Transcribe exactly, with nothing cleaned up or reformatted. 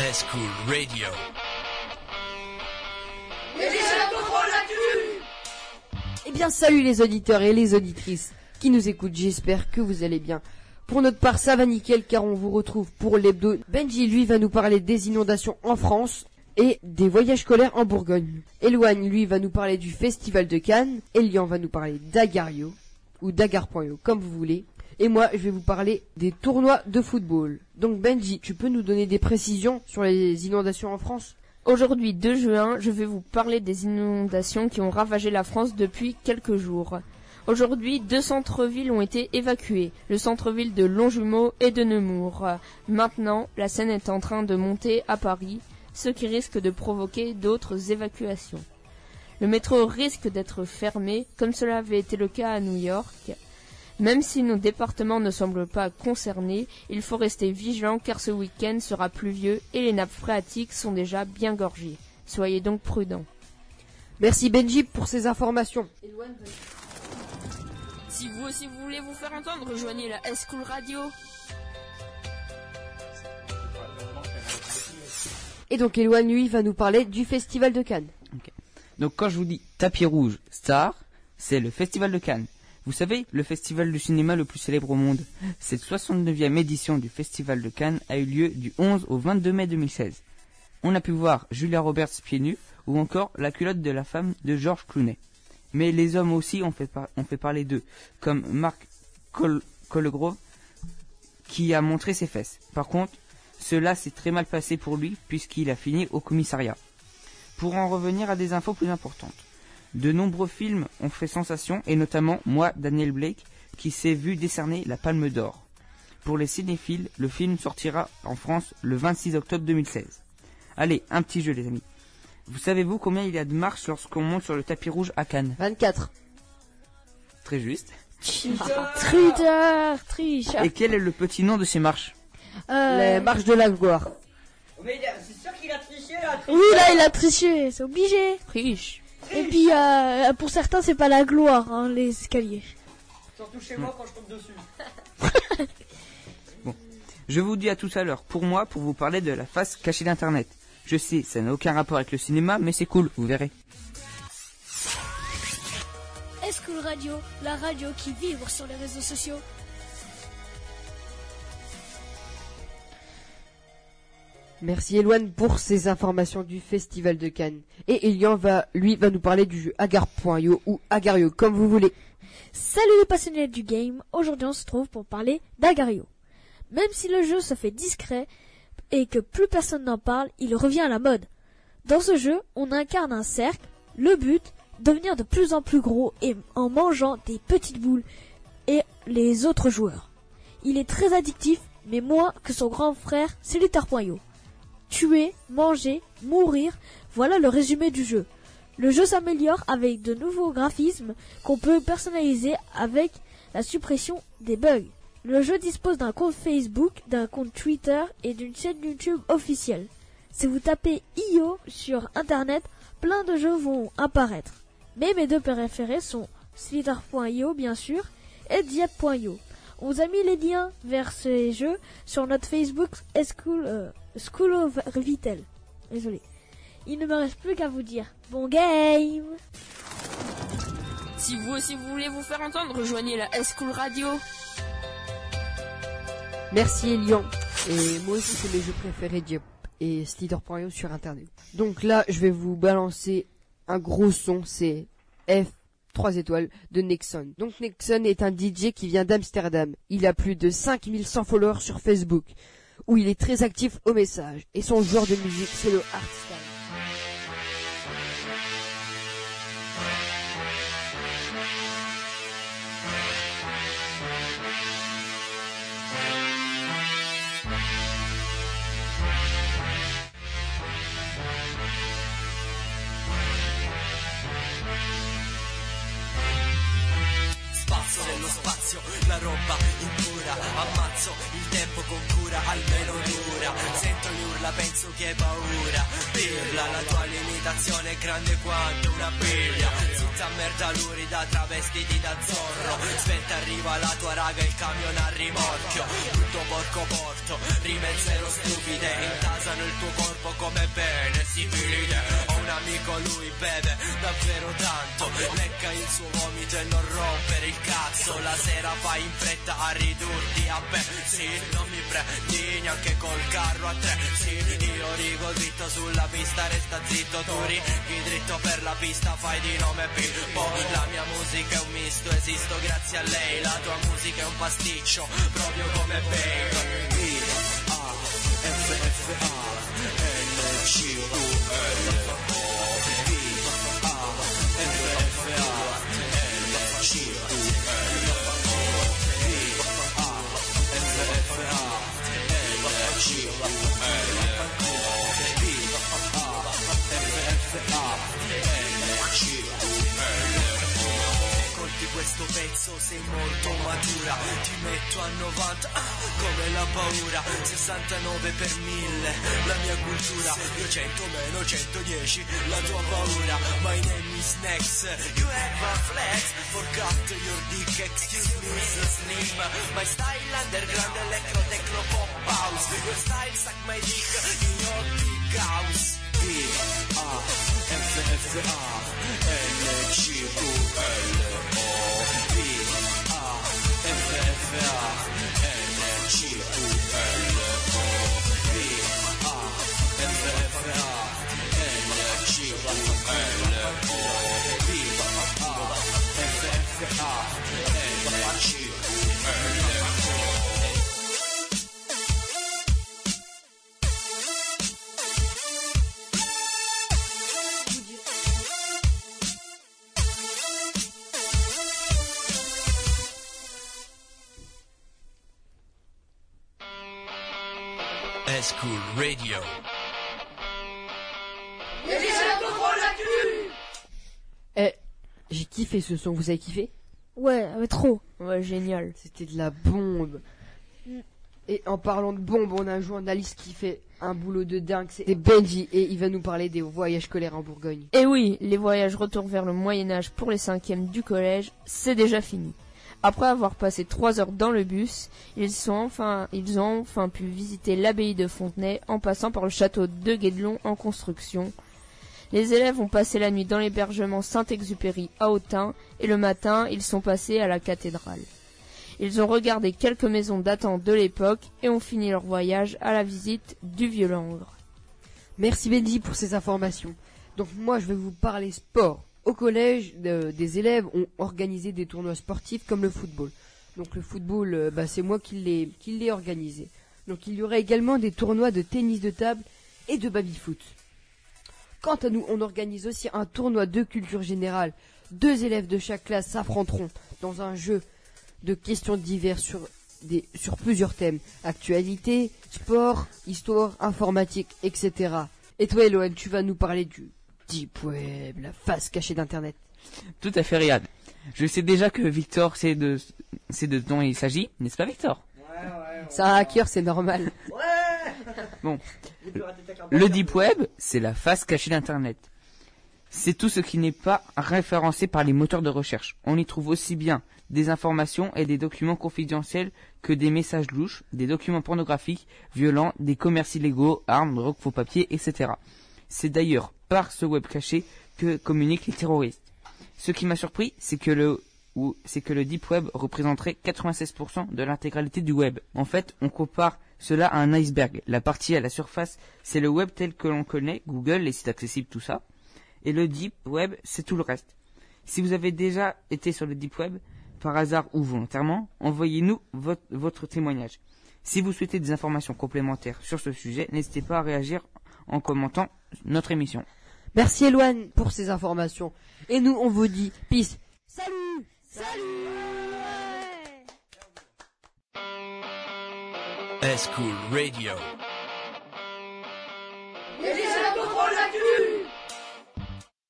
S-Cool Radio. Eh bien, salut les auditeurs et les auditrices qui nous écoutent, j'espère que vous allez bien. Pour notre part, ça va nickel car on vous retrouve pour l'hebdo. Benji, lui, va nous parler des inondations en France et des voyages scolaires en Bourgogne. Eloane, lui, va nous parler du Festival de Cannes. Elian va nous parler d'Agario, ou d'Agar.io, comme vous voulez. Et moi, je vais vous parler des tournois de football. Donc Benji, tu peux nous donner des précisions sur les inondations en France ? Aujourd'hui, deux juin, je vais vous parler des inondations qui ont ravagé la France depuis quelques jours. Aujourd'hui, deux centres-villes ont été évacués, le centre-ville de Longjumeau et de Nemours. Maintenant, la Seine est en train de monter à Paris, ce qui risque de provoquer d'autres évacuations. Le métro risque d'être fermé, comme cela avait été le cas à New York. Même si nos départements ne semblent pas concernés, il faut rester vigilant car ce week-end sera pluvieux et les nappes phréatiques sont déjà bien gorgées. Soyez donc prudents. Merci Benji pour ces informations. Si vous aussi vous voulez vous faire entendre, rejoignez la S-Cool Radio. Et donc Eloane, lui, va nous parler du Festival de Cannes. Okay. Donc quand je vous dis tapis rouge, star, c'est le Festival de Cannes. Vous savez, le festival de cinéma le plus célèbre au monde. Cette soixante-neuvième édition du Festival de Cannes a eu lieu du onze au vingt-deux mai deux mille seize. On a pu voir Julia Roberts pieds nus ou encore la culotte de la femme de George Clooney. Mais les hommes aussi ont fait, par- ont fait parler d'eux, comme Mark Col- Colgrove qui a montré ses fesses. Par contre, cela s'est très mal passé pour lui puisqu'il a fini au commissariat. Pour en revenir à des infos plus importantes. De nombreux films ont fait sensation et notamment moi, Daniel Blake, qui s'est vu décerner la Palme d'Or. Pour les cinéphiles, le film sortira en France le vingt-six octobre deux mille seize. Allez, un petit jeu les amis. Vous savez-vous combien il y a de marches lorsqu'on monte sur le tapis rouge à Cannes ? vingt-quatre. Très juste. Tricheur, triche. Et quel est le petit nom de ces marches ? Euh... Les marches de la gloire. Mais il a- c'est sûr qu'il a triché là. Oui, là, il a triché, c'est obligé. Riche. Et puis, euh, pour certains, c'est pas la gloire, hein, les escaliers. Surtout chez moi quand je tombe dessus. Je vous dis à tout à l'heure, pour moi, pour vous parler de la face cachée d'Internet. Je sais, ça n'a aucun rapport avec le cinéma, mais c'est cool, vous verrez. S-Cool Radio, la radio qui vibre sur les réseaux sociaux. Merci Eloane pour ces informations du Festival de Cannes. Et Elian va, lui, va nous parler du jeu Agar.io ou Agario, comme vous voulez. Salut les passionnés du game, aujourd'hui on se trouve pour parler d'Agario. Même si le jeu se fait discret et que plus personne n'en parle, il revient à la mode. Dans ce jeu, on incarne un cercle, le but, devenir de plus en plus gros et en mangeant des petites boules et les autres joueurs. Il est très addictif, mais moins que son grand frère Solitaire.io. Tuer, manger, mourir, voilà le résumé du jeu. Le jeu s'améliore avec de nouveaux graphismes qu'on peut personnaliser avec la suppression des bugs. Le jeu dispose d'un compte Facebook, d'un compte Twitter et d'une chaîne YouTube officielle. Si vous tapez I O sur internet, plein de jeux vont apparaître. Mais mes deux préférés sont Slither.io bien sûr et Diep.io. On vous a mis les liens vers ces jeux sur notre Facebook School, euh, School of Vitel. Désolé. Il ne me reste plus qu'à vous dire bon game. Si vous aussi vous voulez vous faire entendre, rejoignez la S-Cool Radio. Merci Elian. Et moi aussi c'est mes jeux préférés, Diep et Slither.io sur internet. Donc là, je vais vous balancer un gros son, c'est F trois étoiles de Nexon. Donc Nexon est un D J qui vient d'Amsterdam. Il a plus de cinq mille cent followers sur Facebook, où il est très actif au message. Et son genre de musique, c'est le hardstyle. Nello spazio la roba in cura, ammazzo il tempo con cura, almeno dura. Sento le urla, penso che hai paura. Pirla, la tua limitazione è grande quanto una biglia. Zitta merda lurida, travestiti da zorro. Spenta arriva la tua raga, il camion a rimorchio. Tutto porco porto, rime in zero stupide. Intasano il tuo corpo come bene sifilide. Ho un amico, lui beve davvero tanto. Lecca il suo vomito e non rompere il cazzo. La sera fai in fretta a ridurti a me. Sì, non mi prendi neanche col carro a tre. Sì, io rigo dritto sulla pista, resta zitto. Tu righi dritto per la pista, fai di nome Pippo. La mia musica è un misto, esisto grazie a lei. La tua musica è un pasticcio, proprio come Bacon. B A F F A N C U L O. B A F F A N C U L O. B A F F A N C U L O. B A F F A N C U L O. Ascolti questo pezzo, sei molto matura. Ti metto a novanta ah, come la paura. Sessantanove per mille la mia cultura. Io cento meno centodieci la tua paura. My name is Nex, you have a flex. Forgot your dick, excuse me Mister Slim. My style underground, electro, techno, pop house. Your style suck my dick in your dick house. B A F F A N C U L O. B A F F A N C U L O. B A F F A N C U L O. B A F F A N C U L O. School Radio. Eh, j'ai kiffé ce son, vous avez kiffé? Ouais, mais trop. Ouais, génial. C'était de la bombe. Et en parlant de bombe, on a un journaliste qui fait un boulot de dingue, c'est Benji, et il va nous parler des voyages scolaires en Bourgogne. Et oui, les voyages retour vers le Moyen-Âge pour les cinquièmes du collège, c'est déjà fini. Après avoir passé trois heures dans le bus, ils, sont enfin, ils ont enfin pu visiter l'abbaye de Fontenay en passant par le château de Guédelon en construction. Les élèves ont passé la nuit dans l'hébergement Saint-Exupéry à Autun et le matin, ils sont passés à la cathédrale. Ils ont regardé quelques maisons datant de l'époque et ont fini leur voyage à la visite du Vieux-Langres. Merci Benji pour ces informations. Donc moi je vais vous parler sport. Au collège, euh, des élèves ont organisé des tournois sportifs comme le football. Donc le football, euh, bah, c'est moi qui l'ai, qui l'ai organisé. Donc il y aura également des tournois de tennis de table et de baby-foot. Quant à nous, on organise aussi un tournoi de culture générale. Deux élèves de chaque classe s'affronteront dans un jeu de questions diverses sur, des, sur plusieurs thèmes. Actualité, sport, histoire, informatique, et cetera. Et toi, Eloane, tu vas nous parler du Deep Web, la face cachée d'Internet. Tout à fait, Riyad. Je sais déjà que Victor sait de, sait de dont il s'agit, n'est-ce pas, Victor? Ouais, ouais, ouais. C'est un hacker, c'est normal. Ouais. Bon. Le Deep Web, c'est la face cachée d'Internet. C'est tout ce qui n'est pas référencé par les moteurs de recherche. On y trouve aussi bien des informations et des documents confidentiels que des messages louches, des documents pornographiques, violents, des commerces illégaux, armes, drogue, faux papiers, et cetera. C'est d'ailleurs par ce web caché que communiquent les terroristes. Ce qui m'a surpris, c'est que le ou c'est que le Deep Web représenterait quatre-vingt-seize pour cent de l'intégralité du web. En fait, on compare cela à un iceberg. La partie à la surface, c'est le web tel que l'on connaît, Google, les sites accessibles, tout ça. Et le Deep Web, c'est tout le reste. Si vous avez déjà été sur le Deep Web, par hasard ou volontairement, envoyez-nous votre, votre témoignage. Si vous souhaitez des informations complémentaires sur ce sujet, n'hésitez pas à réagir en commentant notre émission. Merci Eloane pour ces informations. Et nous, on vous dit peace. Salut. Salut. S-Cool Radio.